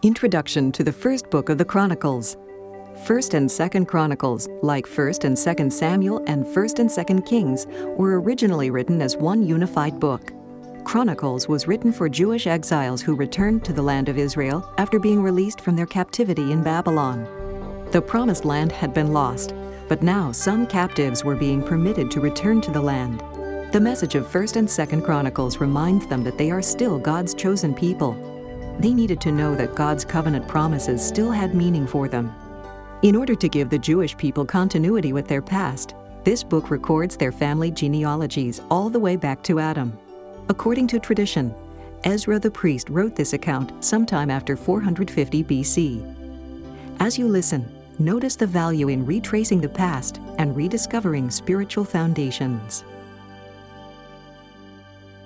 Introduction to the first book of the Chronicles. 1st and 2nd Chronicles, like 1st and 2nd Samuel and 1st and 2nd Kings, were originally written as one unified book. Chronicles was written for Jewish exiles who returned to the land of Israel after being released from their captivity in Babylon. The Promised Land had been lost, but now some captives were being permitted to return to the land. The message of 1st and 2nd Chronicles reminds them that they are still God's chosen people. They needed to know that God's covenant promises still had meaning for them. In order to give the Jewish people continuity with their past, this book records their family genealogies all the way back to Adam. According to tradition, Ezra the priest wrote this account sometime after 450 BC. As you listen, notice the value in retracing the past and rediscovering spiritual foundations.